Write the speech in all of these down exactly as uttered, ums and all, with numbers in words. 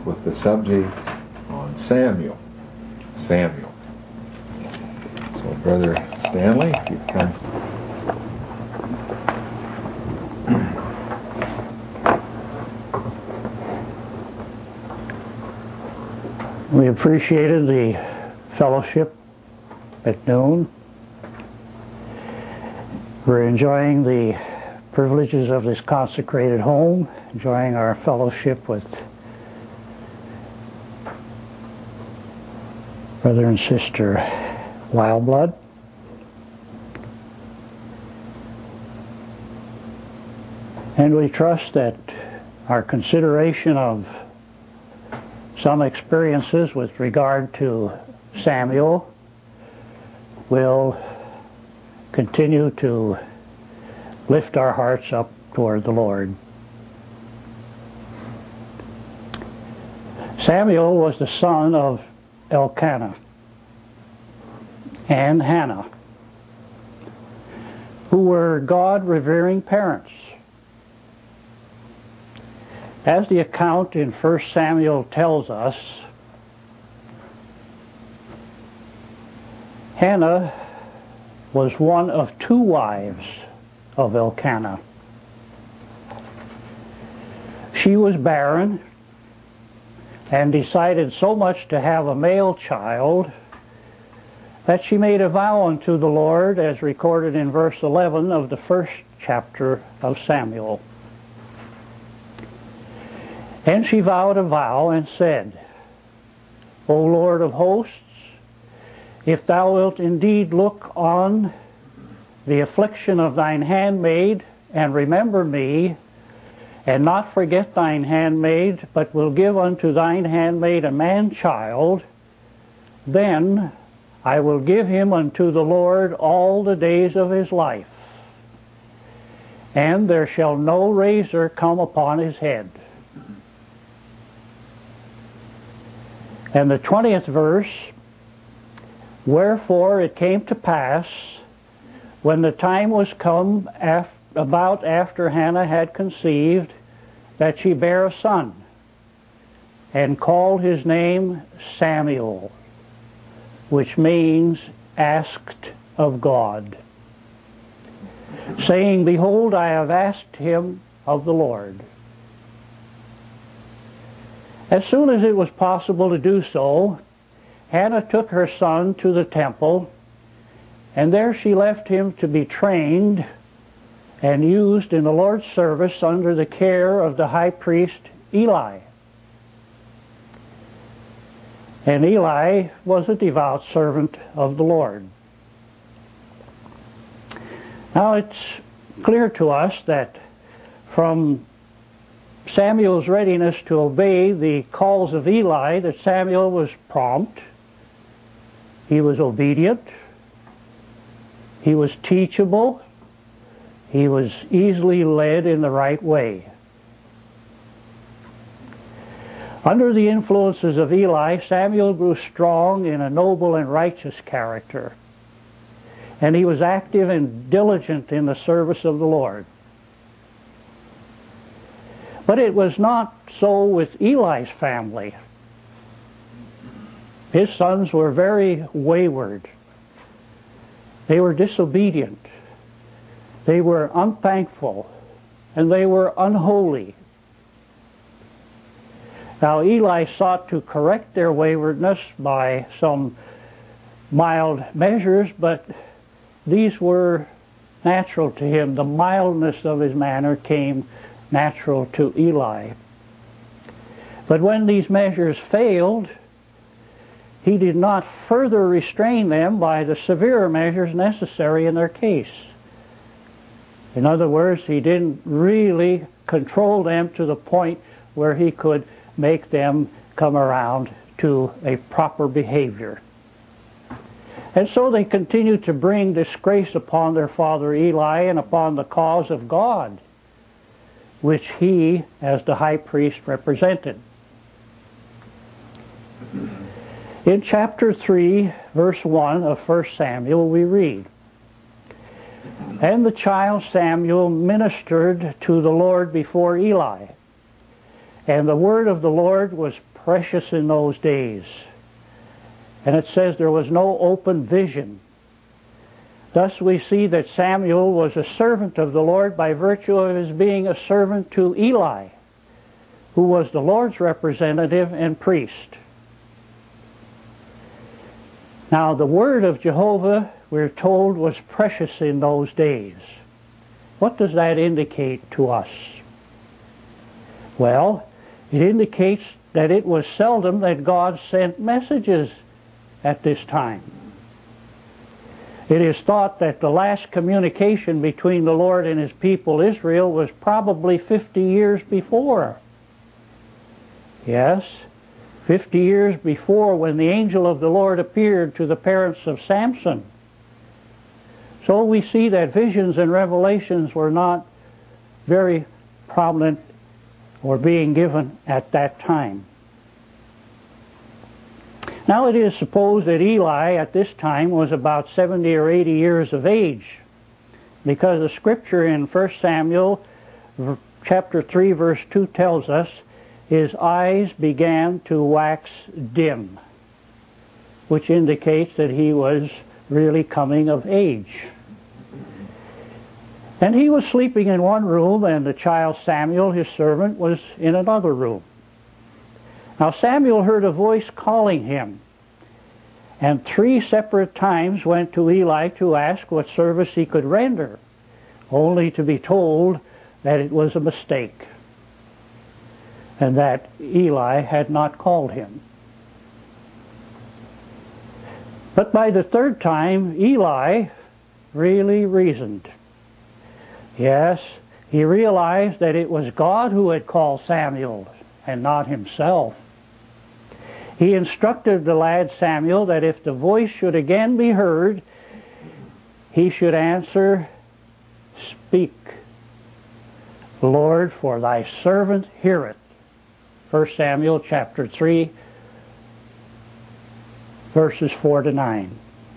with the subject on Samuel. Samuel. So, Brother Stanley, if you come. We appreciated the fellowship at noon. We're enjoying the privileges of this consecrated home, enjoying our fellowship with brother and sister Wildblood. And we trust that our consideration of some experiences with regard to Samuel will continue to lift our hearts up toward the Lord. Samuel was the son of Elkanah and Hannah, who were God-revering parents. As the account in First Samuel tells us, Hannah was one of two wives of Elkanah. She was barren and decided so much to have a male child that she made a vow unto the Lord, as recorded in verse eleven of the first chapter of Samuel. And she vowed a vow and said, O Lord of hosts, if thou wilt indeed look on the affliction of thine handmaid, and remember me, and not forget thine handmaid, but will give unto thine handmaid a man-child, then I will give him unto the Lord all the days of his life, and there shall no razor come upon his head. And the twentieth verse, wherefore it came to pass, when the time was come af about after Hannah had conceived, that she bare a son, and called his name Samuel, which means asked of God, saying, Behold, I have asked him of the Lord. As soon as it was possible to do so, Hannah took her son to the temple, and there she left him to be trained and used in the Lord's service under the care of the high priest Eli. And Eli was a devout servant of the Lord. Now it's clear to us that from Samuel's readiness to obey the calls of Eli, that Samuel was prompt, he was obedient, he was teachable, he was easily led in the right way. Under the influences of Eli, Samuel grew strong in a noble and righteous character, and he was active and diligent in the service of the Lord. But it was not so with Eli's family. His sons were very wayward. They were disobedient. They were unthankful, and they were unholy. Now Eli sought to correct their waywardness by some mild measures, but these were natural to him. The mildness of his manner came natural to Eli. But when these measures failed, he did not further restrain them by the severer measures necessary in their case. In other words, he didn't really control them to the point where he could make them come around to a proper behavior. And so they continued to bring disgrace upon their father Eli and upon the cause of God, which he, as the high priest, represented. In chapter three, verse one of First Samuel, we read, And the child Samuel ministered to the Lord before Eli, and the word of the Lord was precious in those days. And it says there was no open vision. Thus we see that Samuel was a servant of the Lord by virtue of his being a servant to Eli, who was the Lord's representative and priest. Now the word of Jehovah, we're told, was precious in those days. What does that indicate to us? Well, it indicates that it was seldom that God sent messages at this time. It is thought that the last communication between the Lord and his people Israel was probably fifty years before. Yes, fifty years before, when the angel of the Lord appeared to the parents of Samson. So we see that visions and revelations were not very prominent or being given at that time. Now it is supposed that Eli at this time was about seventy or eighty years of age, because the scripture in First Samuel chapter three verse two tells us his eyes began to wax dim, which indicates that he was really coming of age. And he was sleeping in one room, and the child Samuel, his servant, was in another room. Now Samuel heard a voice calling him, and three separate times went to Eli to ask what service he could render, only to be told that it was a mistake, and that Eli had not called him. But by the third time, Eli really reasoned. Yes, he realized that it was God who had called Samuel and not himself. He instructed the lad Samuel that if the voice should again be heard, he should answer, "Speak, Lord, for thy servant heareth." First Samuel chapter three, verses four to nine.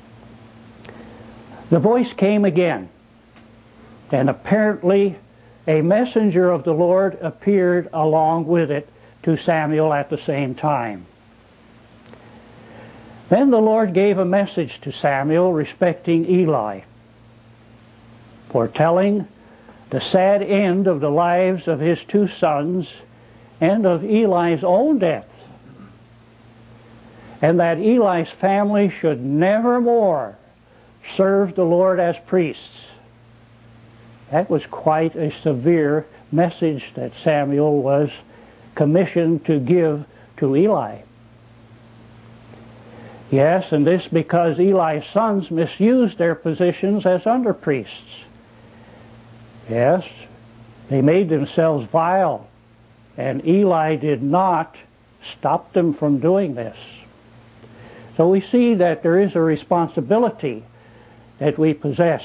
The voice came again, and apparently a messenger of the Lord appeared along with it to Samuel at the same time. Then the Lord gave a message to Samuel respecting Eli, foretelling the sad end of the lives of his two sons and of Eli's own death, and that Eli's family should never more serve the Lord as priests. That was quite a severe message that Samuel was commissioned to give to Eli. Yes, and this because Eli's sons misused their positions as under priests. Yes, they made themselves vile, and Eli did not stop them from doing this. So we see that there is a responsibility that we possess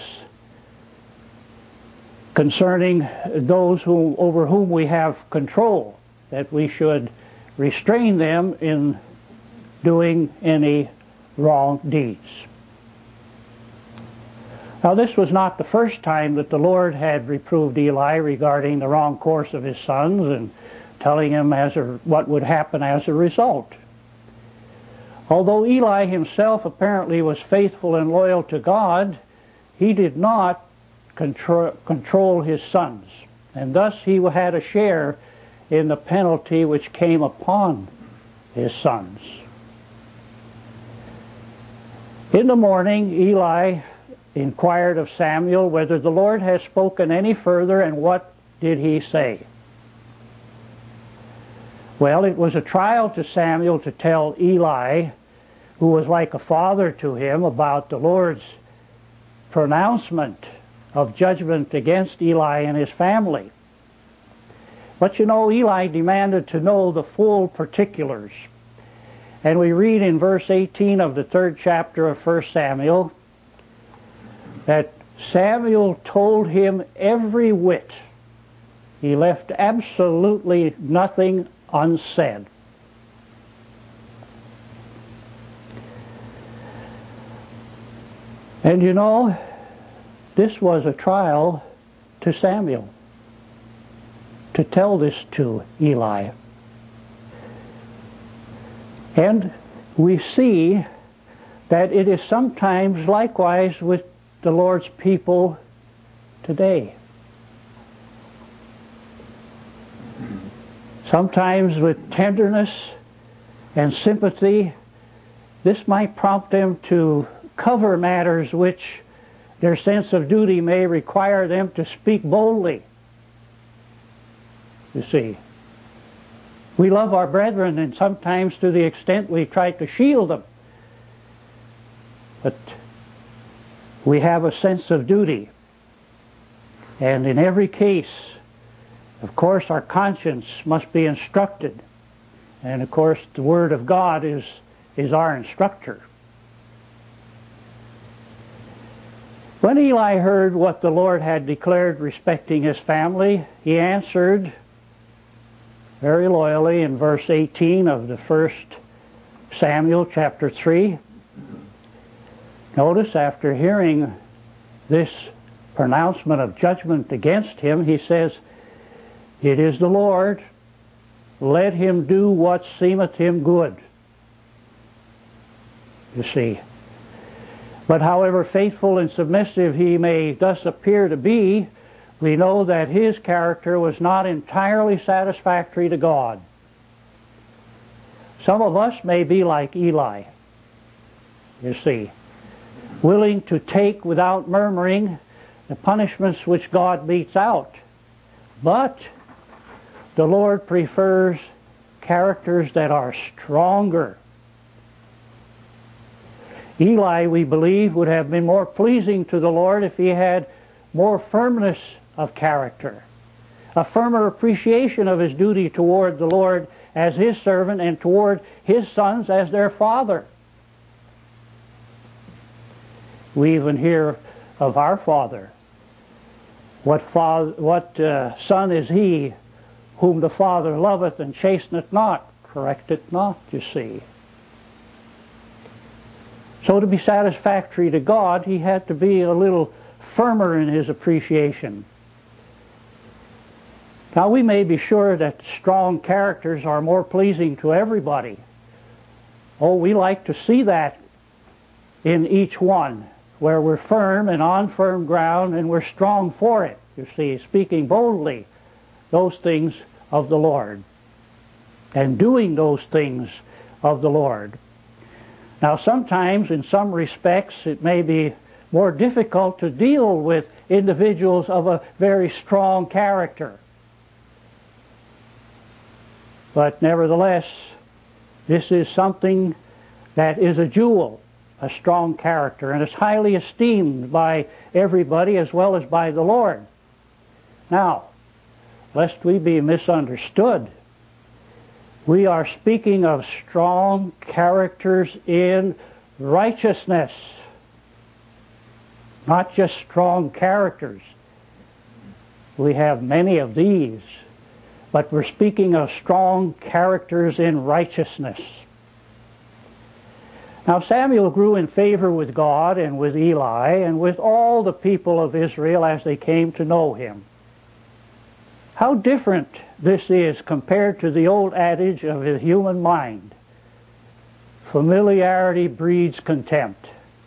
concerning those who, over whom we have control, that we should restrain them in doing any wrong deeds. Now this was not the first time that the Lord had reproved Eli regarding the wrong course of his sons and telling him as a, what would happen as a result. Although Eli himself apparently was faithful and loyal to God, he did not control, control his sons, and thus he had a share in the penalty which came upon his sons. In the morning, Eli inquired of Samuel whether the Lord had spoken any further, and what did he say? Well, it was a trial to Samuel to tell Eli, who was like a father to him, about the Lord's pronouncement of judgment against Eli and his family. But you know, Eli demanded to know the full particulars. And we read in verse eighteen of the third chapter of First Samuel that Samuel told him every whit. He left absolutely nothing unsaid. And you know, this was a trial to Samuel, to tell this to Eli. And we see that it is sometimes likewise with the Lord's people today. Sometimes with tenderness and sympathy, this might prompt them to cover matters which their sense of duty may require them to speak boldly. You see, we love our brethren, and sometimes to the extent we try to shield them. But we have a sense of duty. And in every case, of course, our conscience must be instructed. And of course, the Word of God is, is our instructor. When Eli heard what the Lord had declared respecting his family, he answered very loyally in verse eighteen of the first Samuel chapter three. Notice, after hearing this pronouncement of judgment against him, he says, "It is the Lord, let him do what seemeth him good." You see. But however faithful and submissive he may thus appear to be, we know that his character was not entirely satisfactory to God. Some of us may be like Eli, you see, willing to take without murmuring the punishments which God metes out. But the Lord prefers characters that are stronger. Eli, we believe, would have been more pleasing to the Lord if he had more firmness of character, a firmer appreciation of his duty toward the Lord as his servant and toward his sons as their father. We even hear of our Father. What, father, what uh, son is he whom the Father loveth and chasteneth not, correcteth not, you see. So to be satisfactory to God, he had to be a little firmer in his appreciation. Now, we may be sure that strong characters are more pleasing to everybody. Oh, we like to see that in each one, where we're firm and on firm ground and we're strong for it, you see, speaking boldly those things of the Lord and doing those things of the Lord. Now, sometimes, in some respects, it may be more difficult to deal with individuals of a very strong character. But nevertheless, this is something that is a jewel, a strong character, and is highly esteemed by everybody as well as by the Lord. Now, lest we be misunderstood, we are speaking of strong characters in righteousness, not just strong characters. We have many of these, but we're speaking of strong characters in righteousness. Now, Samuel grew in favor with God and with Eli and with all the people of Israel as they came to know him. How different this is compared to the old adage of the human mind. Familiarity breeds contempt.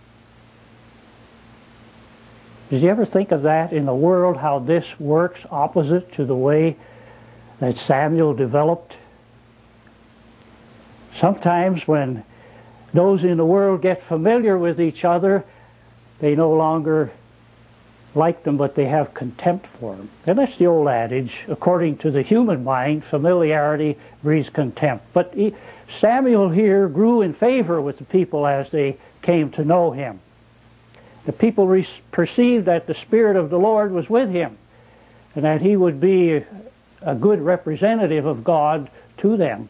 Did you ever think of that in the world, how this works opposite to the way that Samuel developed? Sometimes when those in the world get familiar with each other, they no longer like them, but they have contempt for them. And that's the old adage. According to the human mind, familiarity breeds contempt. But he, Samuel here grew in favor with the people as they came to know him. The people re- perceived that the Spirit of the Lord was with him and that he would be a good representative of God to them.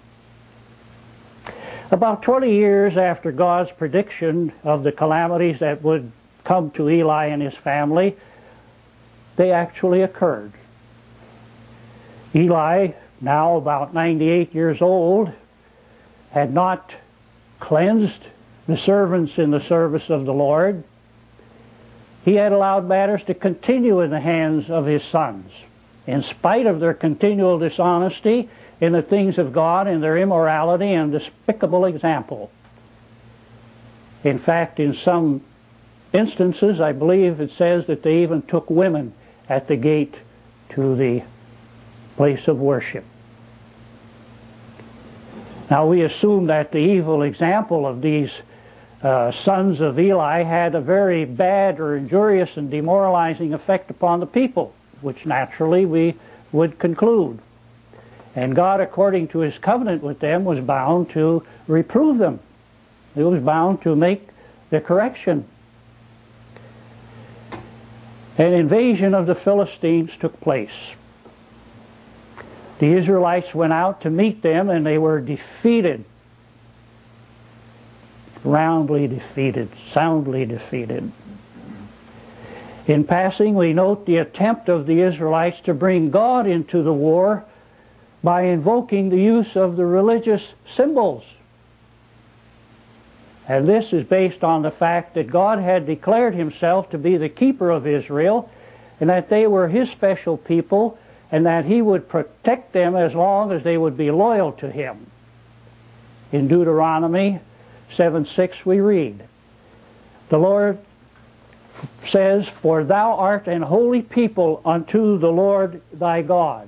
About twenty years after God's prediction of the calamities that would come to Eli and his family, they actually occurred. Eli, now about ninety-eight years old, had not cleansed the servants in the service of the Lord. He had allowed matters to continue in the hands of his sons. In spite of their continual dishonesty in the things of God in their immorality and despicable example. In fact, in some instances, I believe it says that they even took women at the gate to the place of worship. Now we assume that the evil example of these uh, sons of Eli had a very bad or injurious and demoralizing effect upon the people, which naturally we would conclude. And God, according to His covenant with them, was bound to reprove them. He was bound to make the correction. An invasion of the Philistines took place. The Israelites went out to meet them, and they were defeated. Roundly defeated, soundly defeated. In passing, we note the attempt of the Israelites to bring God into the war by invoking the use of the religious symbols. And this is based on the fact that God had declared Himself to be the keeper of Israel, and that they were His special people, and that He would protect them as long as they would be loyal to Him. In Deuteronomy seven six we read, the Lord says, "For thou art an holy people unto the Lord thy God."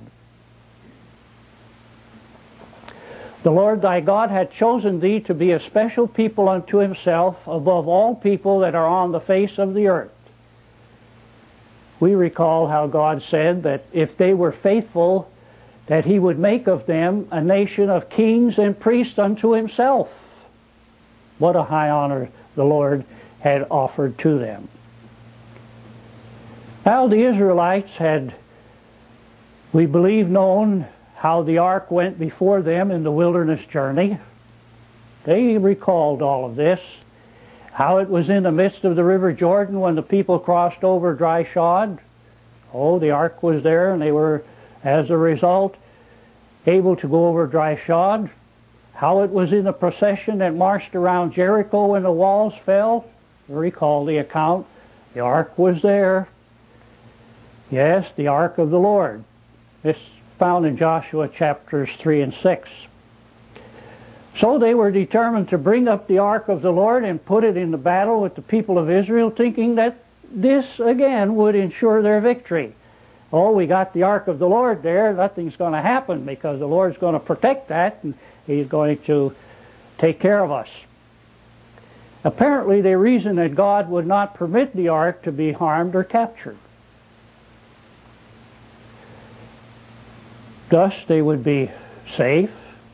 The Lord thy God had chosen thee to be a special people unto Himself above all people that are on the face of the earth. We recall how God said that if they were faithful, that He would make of them a nation of kings and priests unto Himself. What a high honor the Lord had offered to them. Now the Israelites had, we believe, known how the ark went before them in the wilderness journey. They recalled all of this. How it was in the midst of the river Jordan when the people crossed over dry shod. Oh, the ark was there, and they were, as a result, able to go over dry shod. How it was in the procession that marched around Jericho when the walls fell. Recall the account. The ark was there. Yes, the ark of the Lord. This found in Joshua chapters three and six. So they were determined to bring up the ark of the Lord and put it in the battle with the people of Israel, thinking that this again would ensure their victory. Oh, we got the ark of the Lord there, nothing's going to happen because the Lord's going to protect that and He's going to take care of us. Apparently they reasoned that God would not permit the ark to be harmed or captured. Thus they would be safe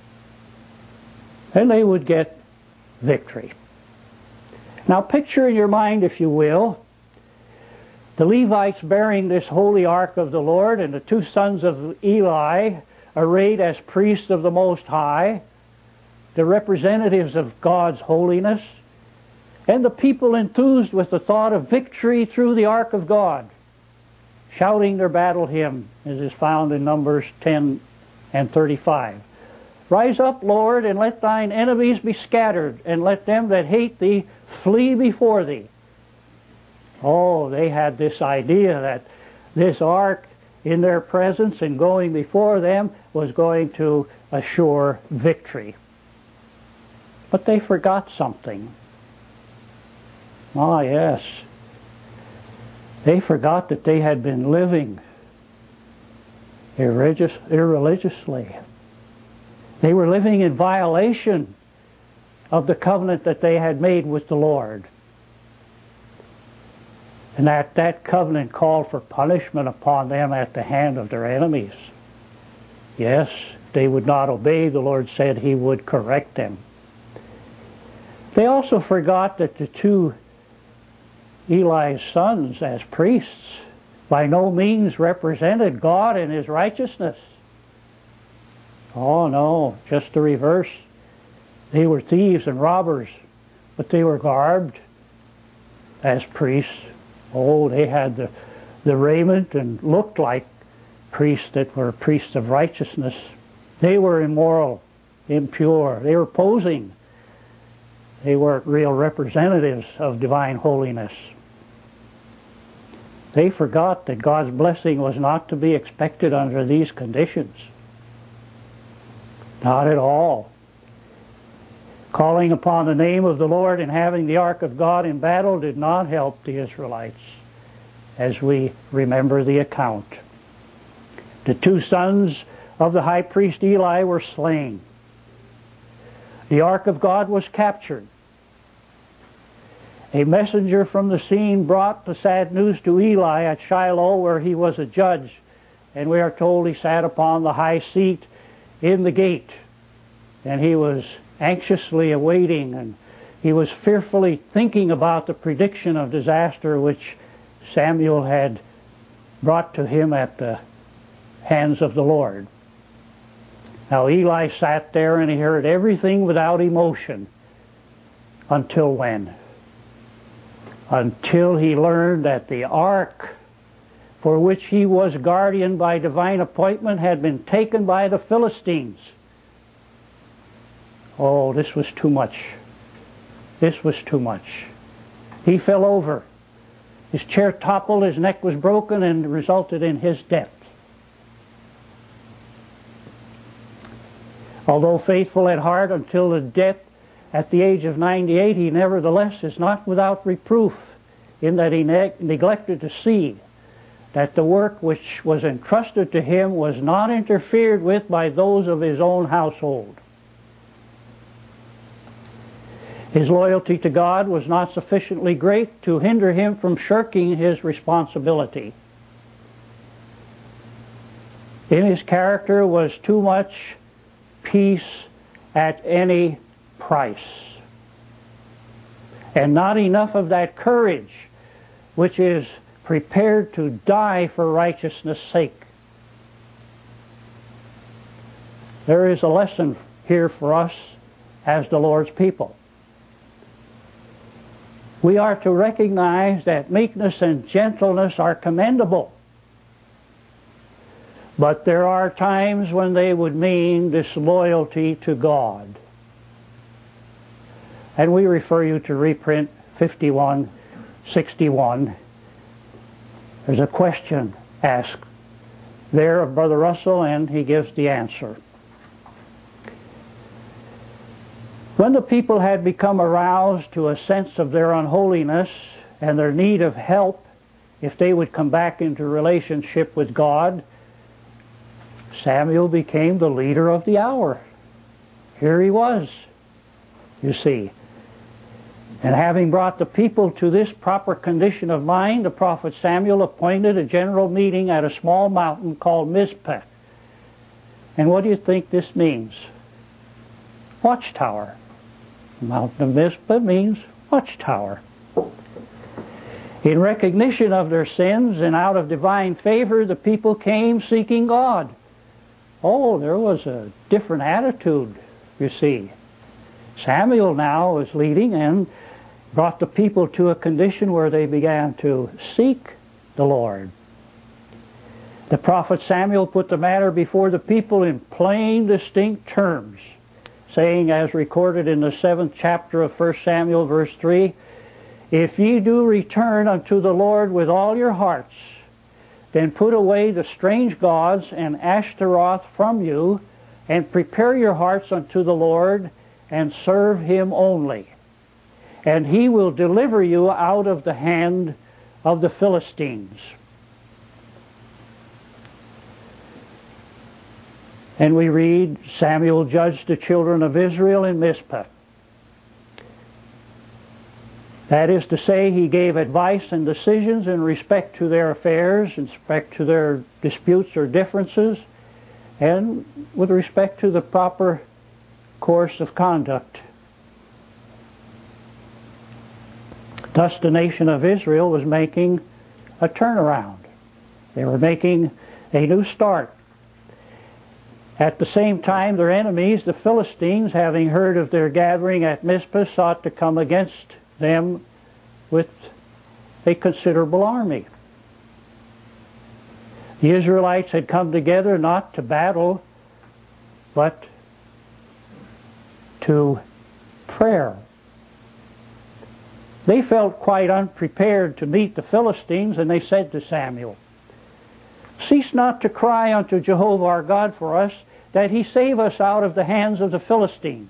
and they would get victory. Now picture in your mind, if you will, the Levites bearing this holy ark of the Lord and the two sons of Eli arrayed as priests of the Most High, the representatives of God's holiness, and the people enthused with the thought of victory through the ark of God, shouting their battle hymn, as is found in Numbers ten and thirty-five. Rise up, Lord, and let thine enemies be scattered, and let them that hate thee flee before thee. Oh, they had this idea that this ark in their presence and going before them was going to assure victory. But they forgot something. Ah, yes. They forgot that they had been living irreligious, irreligiously. They were living in violation of the covenant that they had made with the Lord. And that that covenant called for punishment upon them at the hand of their enemies. Yes, they would not obey. The Lord said He would correct them. They also forgot that the two Eli's sons as priests by no means represented God and His righteousness. Oh no, just the reverse. They were thieves and robbers, but they were garbed as priests. Oh, they had the, the raiment and looked like priests that were priests of righteousness. They were immoral, impure. They were posing. They weren't real representatives of divine holiness. They forgot that God's blessing was not to be expected under these conditions. Not at all. Calling upon the name of the Lord and having the ark of God in battle did not help the Israelites, as we remember the account. The two sons of the high priest Eli were slain. The ark of God was captured. A messenger from the scene brought the sad news to Eli at Shiloh, where he was a judge, and we are told he sat upon the high seat in the gate, and he was anxiously awaiting, and he was fearfully thinking about the prediction of disaster which Samuel had brought to him at the hands of the Lord. Now Eli sat there and he heard everything without emotion. Until when? Until he learned that the ark for which he was guardian by divine appointment had been taken by the Philistines. Oh, this was too much. This was too much. He fell over. His chair toppled, his neck was broken, and resulted in his death. Although faithful at heart until the death at the age of ninety-eight, he nevertheless is not without reproof, in that he ne- neglected to see that the work which was entrusted to him was not interfered with by those of his own household. His loyalty to God was not sufficiently great to hinder him from shirking his responsibility. In his character was too much peace at any price, and not enough of that courage which is prepared to die for righteousness' sake. There is a lesson here for us as the Lord's people. We are to recognize that meekness and gentleness are commendable, but there are times when they would mean disloyalty to God. And we refer you to reprint fifty-one sixty-one. There's a question asked there of Brother Russell, and he gives the answer. When the people had become aroused to a sense of their unholiness and their need of help if they would come back into relationship with God, Samuel became the leader of the hour. Here he was, you see. And having brought the people to this proper condition of mind, the prophet Samuel appointed a general meeting at a small mountain called Mizpah. And what do you think this means? Watchtower. The mountain of Mizpah means watchtower. In recognition of their sins and out of divine favor, the people came seeking God. Oh, there was a different attitude, you see. Samuel now was leading and brought the people to a condition where they began to seek the Lord. The prophet Samuel put the matter before the people in plain, distinct terms, saying, as recorded in the seventh chapter of First Samuel, verse three, "If ye do return unto the Lord with all your hearts, then put away the strange gods and Ashtaroth from you, and prepare your hearts unto the Lord, and serve Him only. And He will deliver you out of the hand of the Philistines." And we read, Samuel judged the children of Israel in Mizpah. That is to say, he gave advice and decisions in respect to their affairs, in respect to their disputes or differences, and with respect to the proper course of conduct. Thus the nation of Israel was making a turnaround. They were making a new start. At the same time, their enemies, the Philistines, having heard of their gathering at Mizpah, sought to come against them with a considerable army. The Israelites had come together not to battle, but to prayer. They felt quite unprepared to meet the Philistines, and they said to Samuel, "Cease not to cry unto Jehovah our God for us, that he save us out of the hands of the Philistines.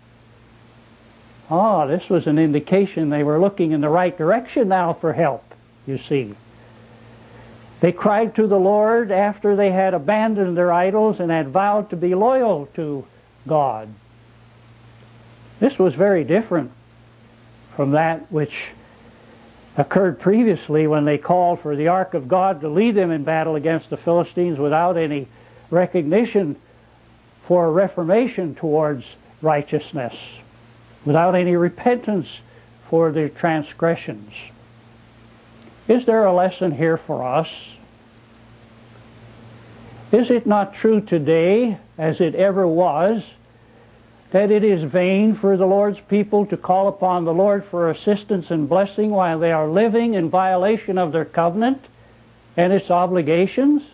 Ah, this was an indication they were looking in the right direction now for help, you see. They cried to the Lord after they had abandoned their idols and had vowed to be loyal to God. This was very different from that which occurred previously when they called for the ark of God to lead them in battle against the Philistines without any recognition for a reformation towards righteousness, without any repentance for their transgressions. Is there a lesson here for us? Is it not true today, as it ever was, that it is vain for the Lord's people to call upon the Lord for assistance and blessing while they are living in violation of their covenant and its obligations?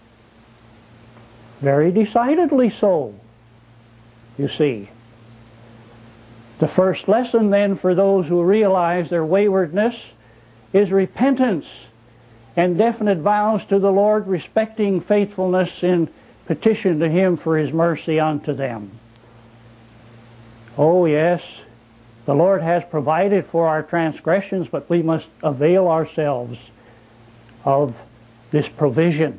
Very decidedly so, you see. The first lesson then for those who realize their waywardness is repentance and definite vows to the Lord respecting faithfulness in petition to Him for His mercy unto them. Oh yes, the Lord has provided for our transgressions, but we must avail ourselves of this provision.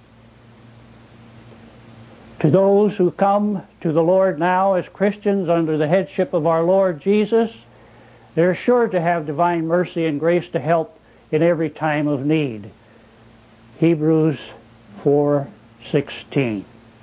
To those who come to the Lord now as Christians under the headship of our Lord Jesus, they're sure to have divine mercy and grace to help in every time of need. Hebrews four sixteen.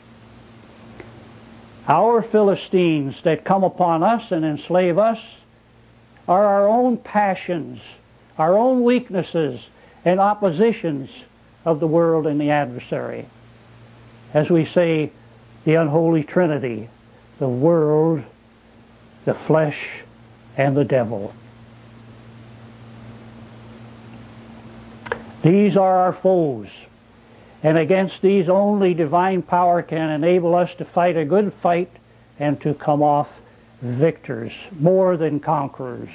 Our Philistines that come upon us and enslave us are our own passions, our own weaknesses and oppositions of the world and the adversary. As we say, the unholy trinity, the world, the flesh, and the devil. These are our foes, and against these only divine power can enable us to fight a good fight and to come off victors, more than conquerors.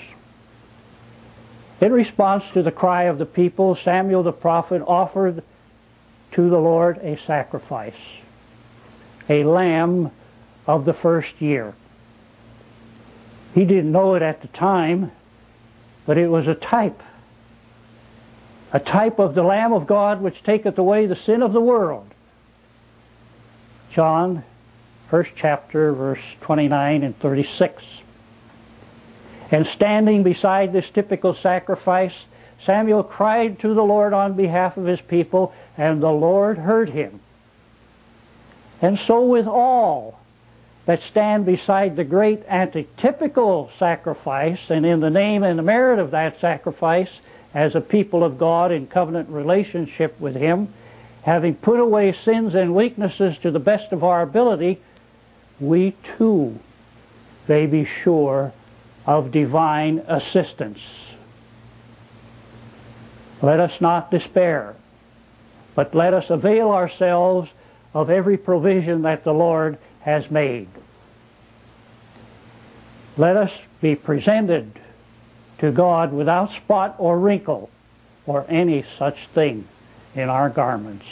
In response to the cry of the people, Samuel the prophet offered to the Lord a sacrifice, a lamb of the first year. He didn't know it at the time, but it was a type, a type of the Lamb of God which taketh away the sin of the world. John, first chapter, verse twenty-nine and thirty-six. And standing beside this typical sacrifice, Samuel cried to the Lord on behalf of his people, and the Lord heard him. And so with all that stand beside the great antitypical sacrifice, and in the name and the merit of that sacrifice, as a people of God in covenant relationship with Him, having put away sins and weaknesses to the best of our ability, we too may be sure of divine assistance. Let us not despair, but let us avail ourselves of every provision that the Lord has made. Let us be presented to God without spot or wrinkle or any such thing in our garments.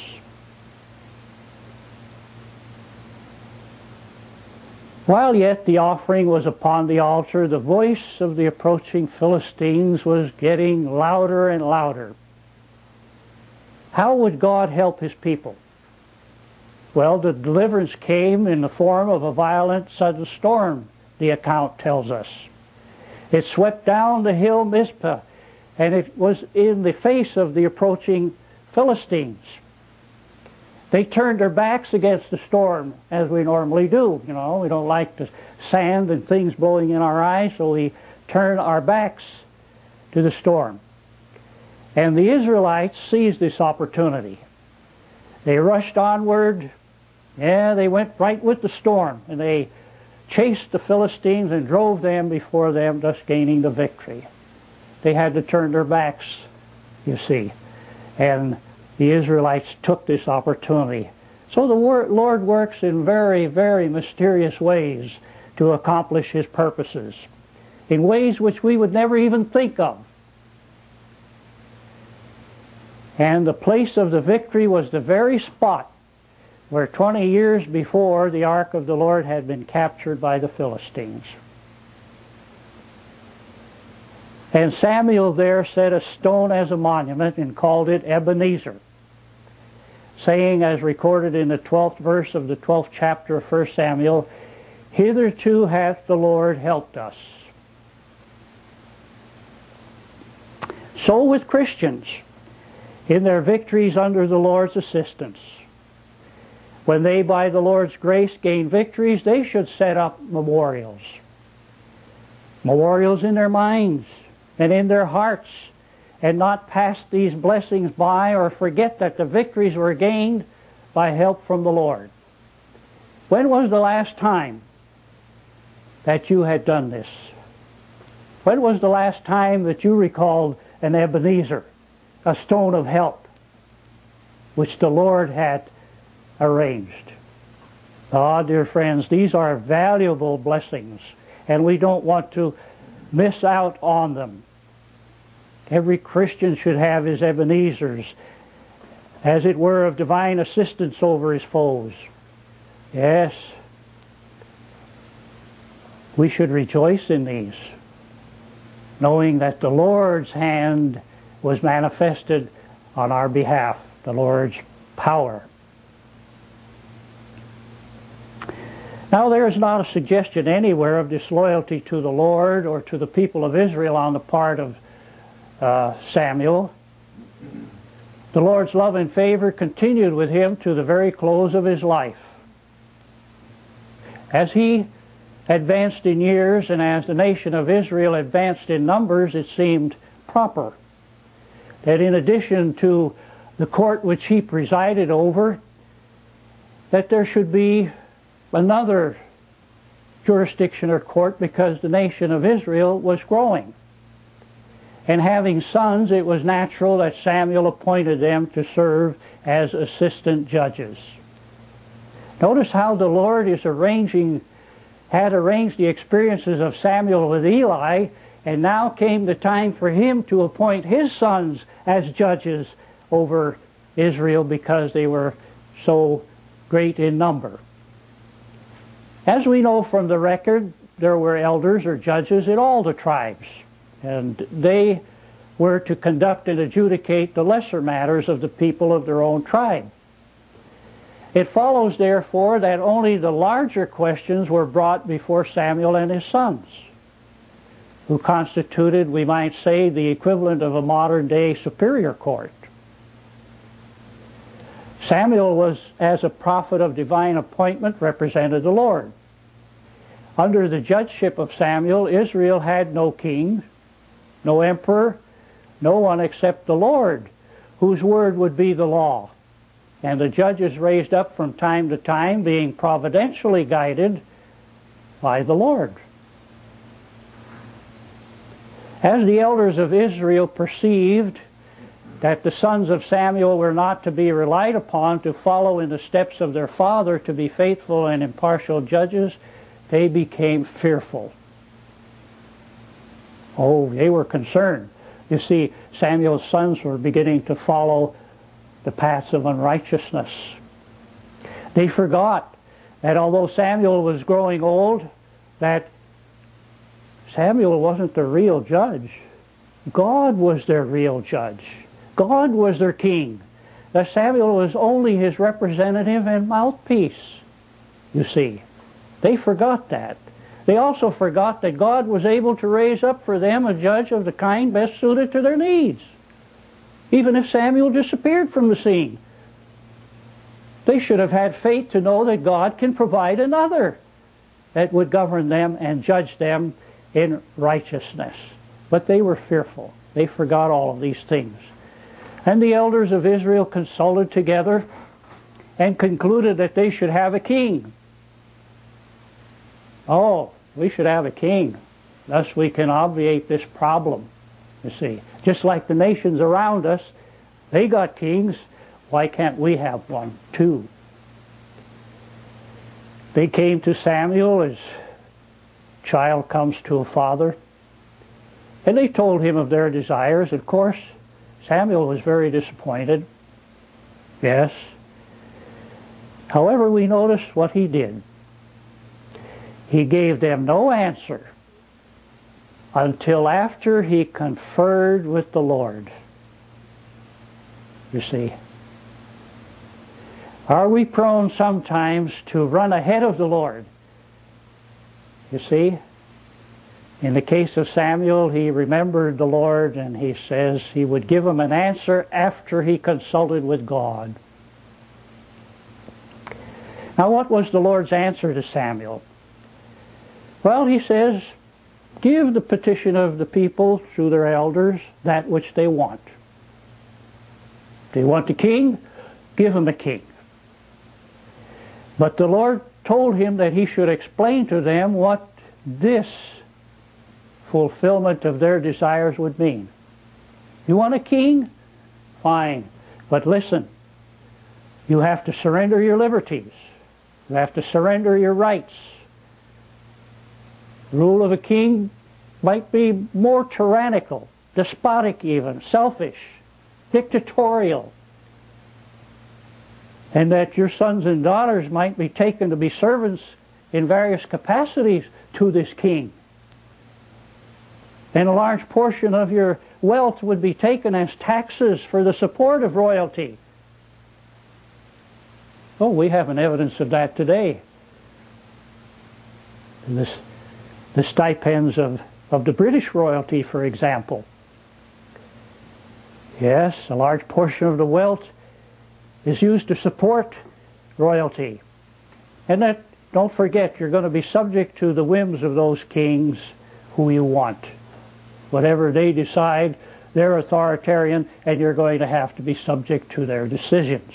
While yet the offering was upon the altar, the voice of the approaching Philistines was getting louder and louder. How would God help His people? Well, the deliverance came in the form of a violent sudden storm, the account tells us. It swept down the hill Mizpah, and it was in the face of the approaching Philistines. They turned their backs against the storm, as we normally do. You know, we don't like the sand and things blowing in our eyes, so we turn our backs to the storm. And the Israelites seized this opportunity. They rushed onward. Yeah, they went right with the storm, and they chased the Philistines and drove them before them, thus gaining the victory. They had to turn their backs, you see. And the Israelites took this opportunity. So the Lord works in very, very mysterious ways to accomplish His purposes, in ways which we would never even think of. And the place of the victory was the very spot where twenty years before the ark of the Lord had been captured by the Philistines. And Samuel there set a stone as a monument and called it Ebenezer, saying, as recorded in the twelfth verse of the twelfth chapter of First Samuel, "Hitherto hath the Lord helped us." So with Christians, in their victories under the Lord's assistance. When they, by the Lord's grace, gain victories, they should set up memorials. Memorials in their minds and in their hearts, and not pass these blessings by or forget that the victories were gained by help from the Lord. When was the last time that you had done this? When was the last time that you recalled an Ebenezer, a stone of help, which the Lord had arranged? Ah, dear friends, these are valuable blessings, and we don't want to miss out on them. Every Christian should have his Ebenezers, as it were, of divine assistance over his foes. Yes, we should rejoice in these, knowing that the Lord's hand was manifested on our behalf, the Lord's power. Now, there is not a suggestion anywhere of disloyalty to the Lord or to the people of Israel on the part of uh, Samuel. The Lord's love and favor continued with him to the very close of his life. As he advanced in years and as the nation of Israel advanced in numbers, it seemed proper that in addition to the court which he presided over, that there should be another jurisdiction or court, because the nation of Israel was growing. And having sons, it was natural that Samuel appointed them to serve as assistant judges. Notice how the Lord is arranging, had arranged the experiences of Samuel with Eli, and now came the time for him to appoint his sons as judges over Israel, because they were so great in number. As we know from the record, there were elders or judges in all the tribes, and they were to conduct and adjudicate the lesser matters of the people of their own tribe. It follows, therefore, that only the larger questions were brought before Samuel and his sons, who constituted, we might say, the equivalent of a modern-day superior court. Samuel was, as a prophet of divine appointment, represented the Lord. Under the judgeship of Samuel, Israel had no king, no emperor, no one except the Lord, whose word would be the law, and the judges raised up from time to time, being providentially guided by the Lord. As the elders of Israel perceived that the sons of Samuel were not to be relied upon to follow in the steps of their father, to be faithful and impartial judges, they became fearful. Oh, they were concerned. You see, Samuel's sons were beginning to follow the paths of unrighteousness. They forgot that although Samuel was growing old, that Samuel wasn't the real judge. God was their real judge. God was their king. That Samuel was only his representative and mouthpiece, you see. They forgot that. They also forgot that God was able to raise up for them a judge of the kind best suited to their needs, even if Samuel disappeared from the scene. They should have had faith to know that God can provide another that would govern them and judge them in righteousness. But they were fearful. They forgot all of these things. And the elders of Israel consulted together and concluded that they should have a king. Oh, we should have a king. Thus we can obviate this problem, you see. Just like the nations around us, they got kings. Why can't we have one too? They came to Samuel as a child comes to a father, and they told him of their desires. Of course, Samuel was very disappointed. Yes. However, we notice what he did. He gave them no answer until after he conferred with the Lord. You see, are we prone sometimes to run ahead of the Lord? You see, in the case of Samuel, he remembered the Lord, and he says he would give him an answer after he consulted with God. Now, what was the Lord's answer to Samuel? Well, he says, give the petition of the people through their elders that which they want. They want a king, give them a king. But the Lord told him that he should explain to them what this fulfillment of their desires would mean. You want a king? Fine. But listen, you have to surrender your liberties. You have to surrender your rights. The rule of a king might be more tyrannical, despotic even, selfish, dictatorial. And that your sons and daughters might be taken to be servants in various capacities to this king. And a large portion of your wealth would be taken as taxes for the support of royalty. Oh, we have an evidence of that today. This, the stipends of, of the British royalty, for example. Yes, a large portion of the wealth is used to support royalty. And that, don't forget, you're going to be subject to the whims of those kings who you want. Whatever they decide, they're authoritarian, and you're going to have to be subject to their decisions.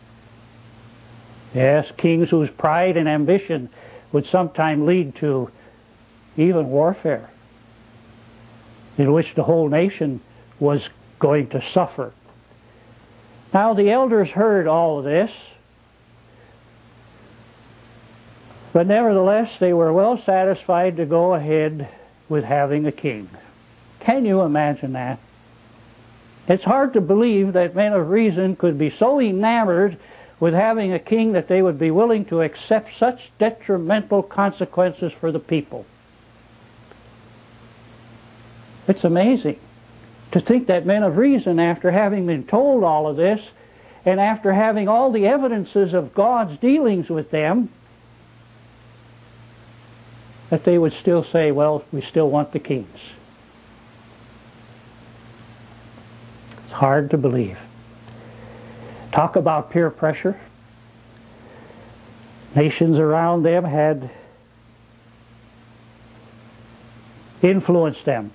Yes, kings whose pride and ambition would sometime lead to even warfare, in which the whole nation was going to suffer. Now, the elders heard all of this, but nevertheless, they were well satisfied to go ahead with having a king. Can you imagine that? It's hard to believe that men of reason could be so enamored with having a king that they would be willing to accept such detrimental consequences for the people. It's amazing to think that men of reason, after having been told all of this, and after having all the evidences of God's dealings with them, that they would still say, well, we still want the kings. It's hard to believe. Talk about peer pressure. Nations around them had influenced them.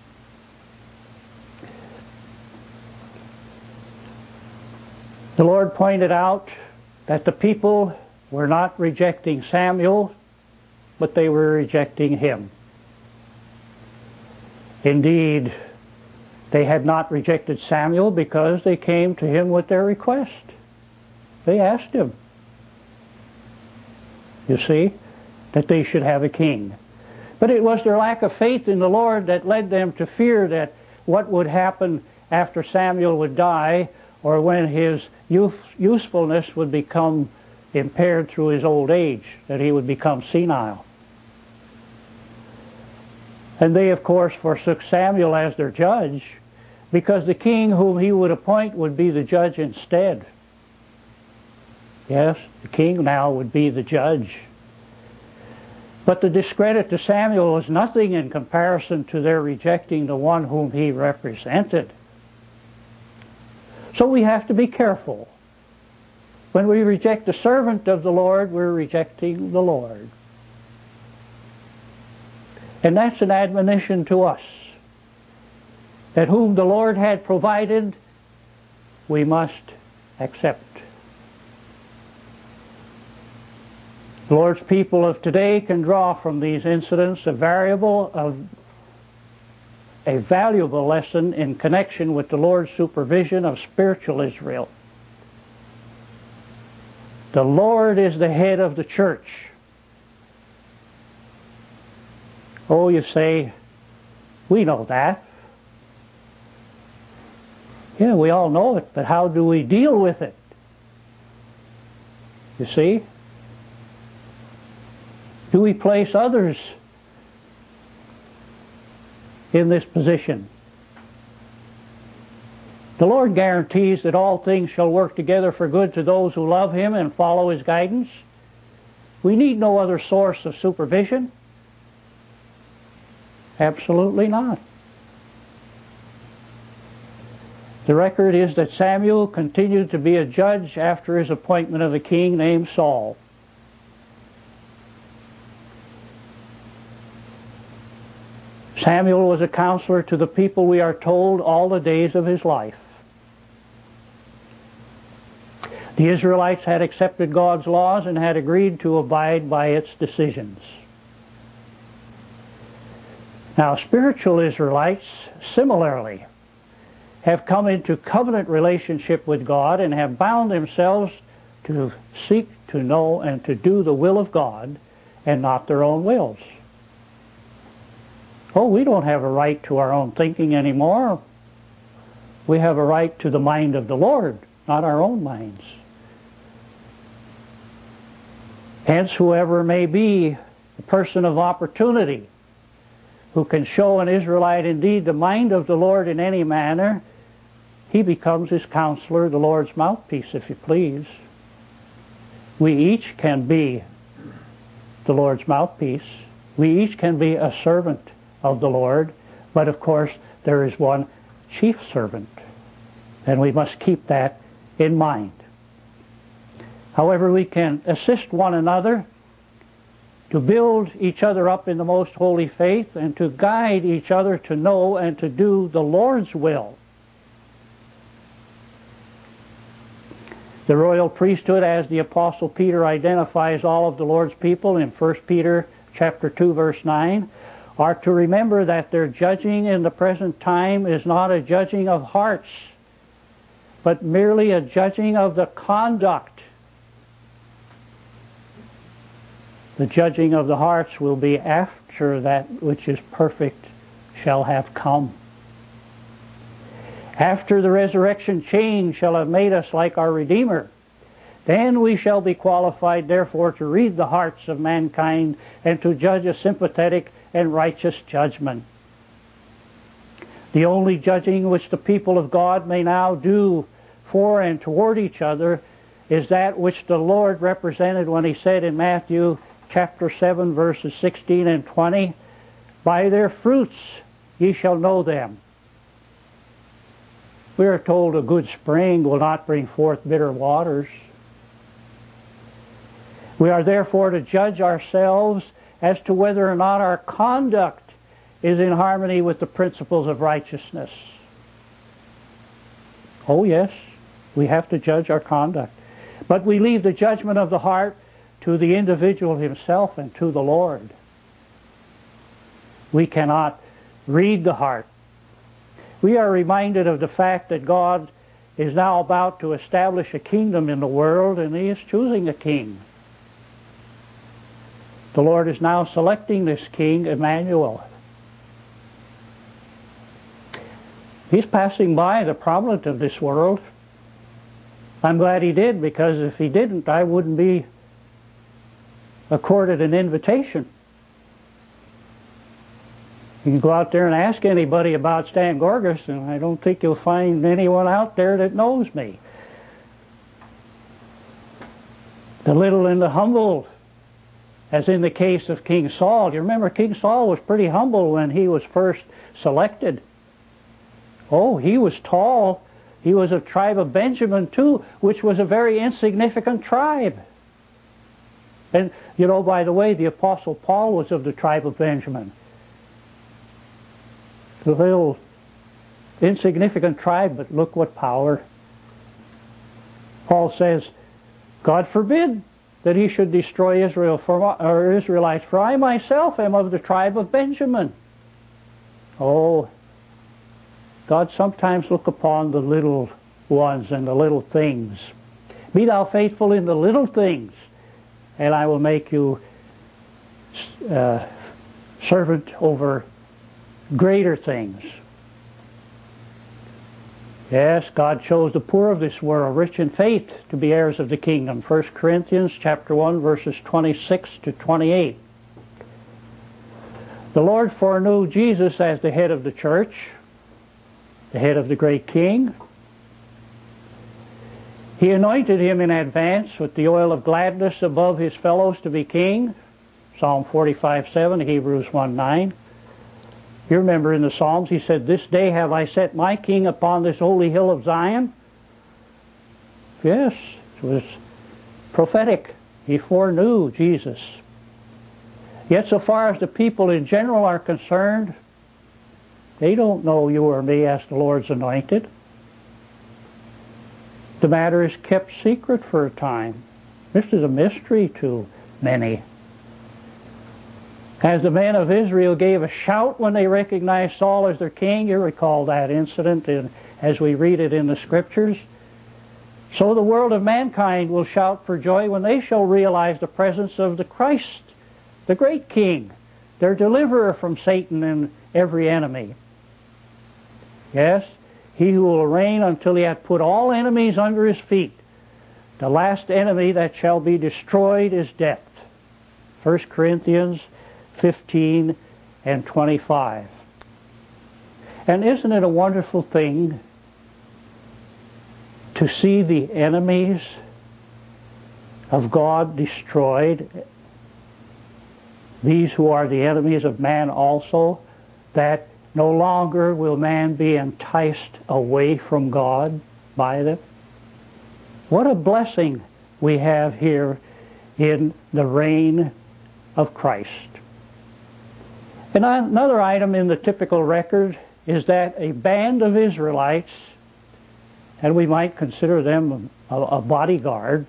The Lord pointed out that the people were not rejecting Samuel, but they were rejecting him. Indeed, they had not rejected Samuel because they came to him with their request. They asked him, you see, that they should have a king. But it was their lack of faith in the Lord that led them to fear that what would happen after Samuel would die, or when his youth, usefulness would become impaired through his old age, that he would become senile. And they, of course, forsook Samuel as their judge, because the king whom he would appoint would be the judge instead. Yes, the king now would be the judge. But the discredit to Samuel was nothing in comparison to their rejecting the one whom he represented. So we have to be careful. When we reject the servant of the Lord, we're rejecting the Lord. And that's an admonition to us, that whom the Lord had provided, we must accept. The Lord's people of today can draw from these incidents a variable of a valuable lesson in connection with the Lord's supervision of spiritual Israel. The Lord is the head of the church. Oh, you say, we know that. Yeah, we all know it, but how do we deal with it? You see? Do we place others in this position? The Lord guarantees that all things shall work together for good to those who love Him and follow His guidance. We need no other source of supervision. Absolutely not. The record is that Samuel continued to be a judge after his appointment of a king named Saul. Samuel was a counselor to the people, we are told, all the days of his life. The Israelites had accepted God's laws and had agreed to abide by its decisions. Now, spiritual Israelites, similarly, have come into covenant relationship with God and have bound themselves to seek to know and to do the will of God and not their own wills. Oh, we don't have a right to our own thinking anymore. We have a right to the mind of the Lord, not our own minds. Hence, whoever may be the person of opportunity who can show an Israelite indeed the mind of the Lord in any manner, he becomes his counselor, the Lord's mouthpiece, if you please. We each can be the Lord's mouthpiece. We each can be a servant of the Lord, but of course there is one chief servant, and we must keep that in mind. However, we can assist one another to build each other up in the most holy faith and to guide each other to know and to do the Lord's will. The royal priesthood, as the Apostle Peter identifies all of the Lord's people in First Peter chapter two, verse nine, are to remember that their judging in the present time is not a judging of hearts, but merely a judging of the conduct. The judging of the hearts will be after that which is perfect shall have come. After the resurrection change shall have made us like our Redeemer, then we shall be qualified, therefore, to read the hearts of mankind and to judge a sympathetic and righteous judgment. The only judging which the people of God may now do for and toward each other is that which the Lord represented when He said in Matthew chapter seven, verses sixteen and twenty, "By their fruits ye shall know them." We are told a good spring will not bring forth bitter waters. We are therefore to judge ourselves as to whether or not our conduct is in harmony with the principles of righteousness. Oh yes, we have to judge our conduct. But we leave the judgment of the heart to the individual himself and to the Lord. We cannot read the heart. We are reminded of the fact that God is now about to establish a kingdom in the world, and He is choosing a king. The Lord is now selecting this king, Emmanuel. He's passing by the prominent of this world. I'm glad He did, because if He didn't, I wouldn't be accorded an invitation. You can go out there and ask anybody about Stan Gorgas, and I don't think you'll find anyone out there that knows me. The little and the humble, as in the case of King Saul. You remember King Saul was pretty humble when he was first selected. Oh, he was tall. He was of tribe of Benjamin too, which was a very insignificant tribe. And, you know, by the way, the Apostle Paul was of the tribe of Benjamin. The little insignificant tribe, but look what power. Paul says, God forbid that He should destroy Israel for, or Israelites, for I myself am of the tribe of Benjamin. Oh, God sometimes look upon the little ones and the little things. Be thou faithful in the little things, and I will make you uh, servant over greater things. Yes, God chose the poor of this world, rich in faith, to be heirs of the kingdom. First Corinthians chapter one, verses twenty-six to twenty-eight. The Lord foreknew Jesus as the head of the church, the head of the great king. He anointed him in advance with the oil of gladness above his fellows to be king. Psalm forty-five seven, Hebrews one nine. You remember in the Psalms, he said, "This day have I set my king upon this holy hill of Zion." Yes, it was prophetic. He foreknew Jesus. Yet so far as the people in general are concerned, they don't know you or me as the Lord's anointed. The matter is kept secret for a time. This is a mystery to many. As the men of Israel gave a shout when they recognized Saul as their king, you recall that incident in, as we read it in the Scriptures, so the world of mankind will shout for joy when they shall realize the presence of the Christ, the great King, their deliverer from Satan and every enemy. Yes, he who will reign until he hath put all enemies under his feet. The last enemy that shall be destroyed is death. First Corinthians fifteen and twenty-five. And isn't it a wonderful thing to see the enemies of God destroyed? These who are the enemies of man also, that no longer will man be enticed away from God by them. What a blessing we have here in the reign of Christ. And another item in the typical record is that a band of Israelites, and we might consider them a, a bodyguard,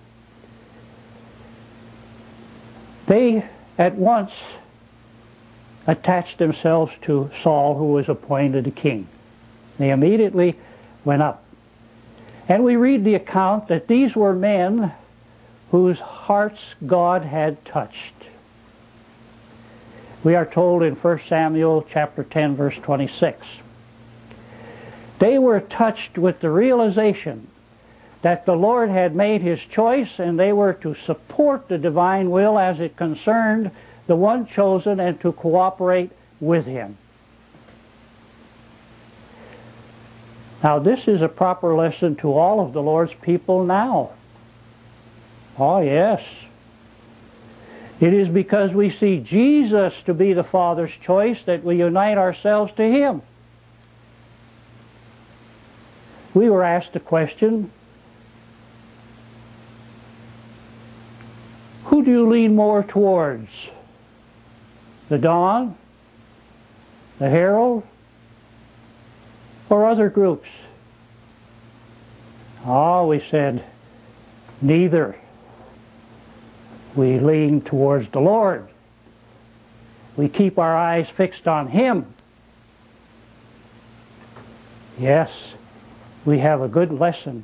they at once attached themselves to Saul, who was appointed a king. They immediately went up. And we read the account that these were men whose hearts God had touched. We are told in First Samuel chapter ten, verse twenty-six. They were touched with the realization that the Lord had made his choice, and they were to support the divine will as it concerned the one chosen and to cooperate with him. Now, this is a proper lesson to all of the Lord's people now. Oh, yes. It is because we see Jesus to be the Father's choice that we unite ourselves to him. We were asked the question, who do you lean more towards? The Dawn, the Herald, or other groups? Oh, we said, neither. We lean towards the Lord. We keep our eyes fixed on him. Yes, we have a good lesson.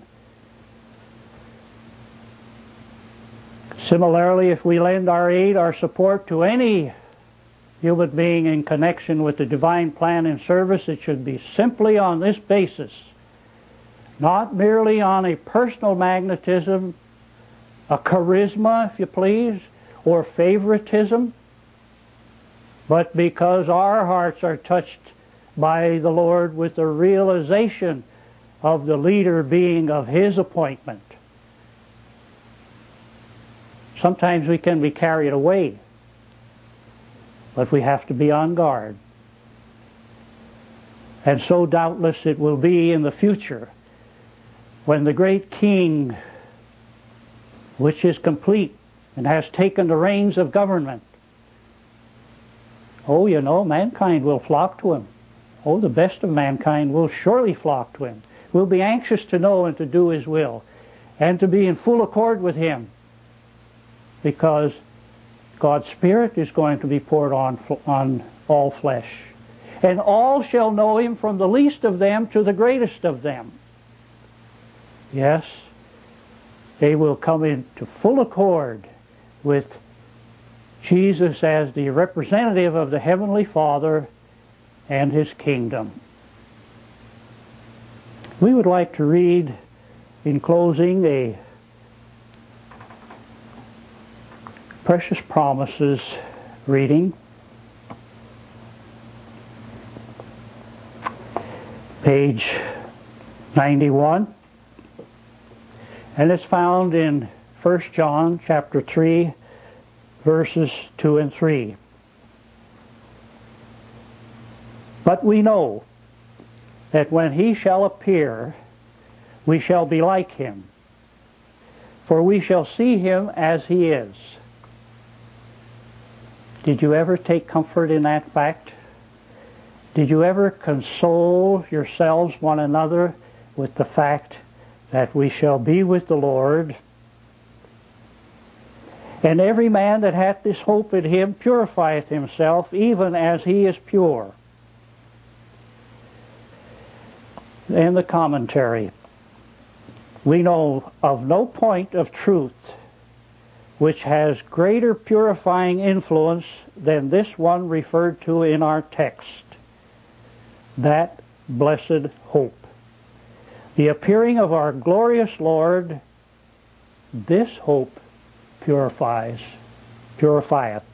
Similarly, if we lend our aid, our support to any human being in connection with the divine plan and service, it should be simply on this basis, not merely on a personal magnetism, a charisma, if you please, or favoritism, but because our hearts are touched by the Lord with the realization of the leader being of his appointment. Sometimes we can be carried away, but we have to be on guard. And so doubtless it will be in the future when the great King, which is complete and has taken the reins of government, oh, you know, mankind will flock to him. Oh, the best of mankind will surely flock to him. We'll be anxious to know and to do his will and to be in full accord with him, because God's Spirit is going to be poured on, on all flesh. And all shall know him, from the least of them to the greatest of them. Yes, they will come into full accord with Jesus as the representative of the Heavenly Father and his kingdom. We would like to read, in closing, a Precious Promises reading. Page ninety-one. And it's found in First John chapter three, verses two and three. But we know that when he shall appear, we shall be like him, for we shall see him as he is. Did you ever take comfort in that fact? Did you ever console yourselves one another with the fact that we shall be with the Lord? And every man that hath this hope in him purifieth himself, even as he is pure. And the commentary. We know of no point of truth which has greater purifying influence than this one referred to in our text, that blessed hope. The appearing of our glorious Lord, this hope purifies, purifieth.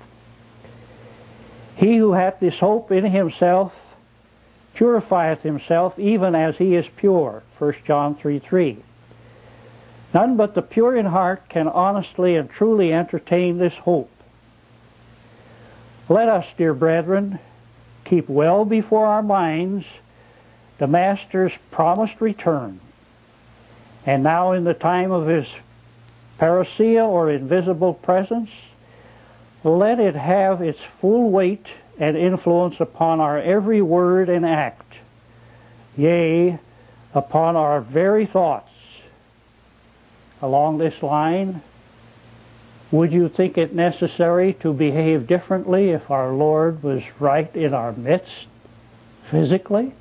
He who hath this hope in himself purifieth himself, even as he is pure. First John three three. None but the pure in heart can honestly and truly entertain this hope. Let us, dear brethren, keep well before our minds the Master's promised return, and now in the time of his parousia, or invisible presence, let it have its full weight and influence upon our every word and act, yea, upon our very thoughts. Along this line, would you think it necessary to behave differently if our Lord was right in our midst, physically?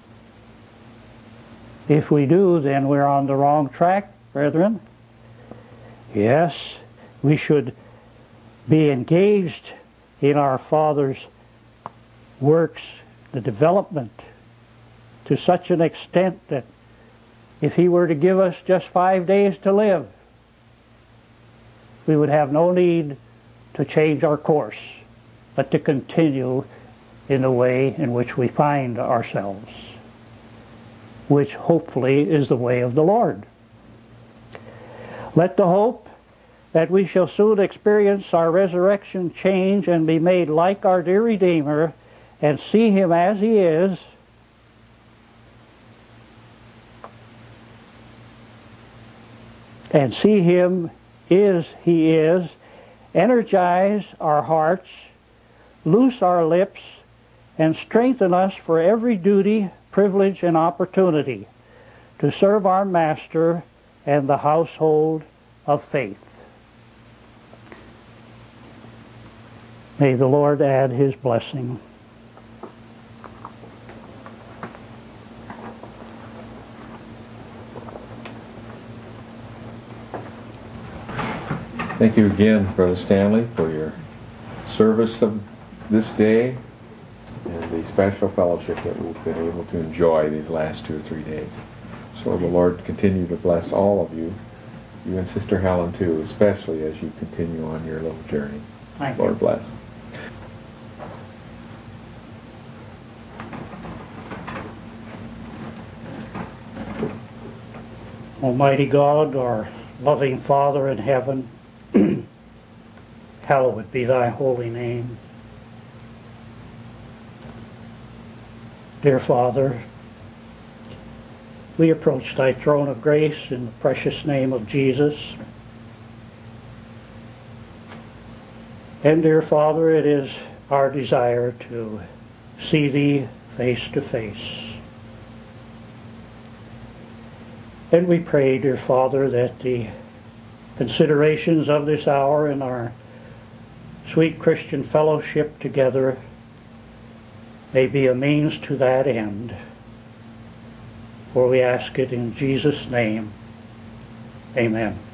If we do, then we're on the wrong track, brethren. Yes, we should be engaged in our Father's works, the development, to such an extent that if he were to give us just five days to live, we would have no need to change our course, but to continue in the way in which we find ourselves, which hopefully is the way of the Lord. Let the hope that we shall soon experience our resurrection change and be made like our dear Redeemer and see him as he is and see him as he is, energize our hearts, loose our lips, and strengthen us for every duty, privilege, and opportunity to serve our Master and the household of faith. May the Lord add his blessing. Thank you again, Brother Stanley, for your service of this day and the special fellowship that we've been able to enjoy these last two or three days. So the Lord continue to bless all of you, you and Sister Helen too, especially as you continue on your little journey. Thank Lord you. bless. Almighty God, our loving Father in heaven, hallowed be thy holy name. Dear Father, we approach thy throne of grace in the precious name of Jesus. And dear Father, it is our desire to see thee face to face. And we pray, dear Father, that the considerations of this hour and our sweet Christian fellowship together may be a means to that end. For we ask it in Jesus' name. Amen.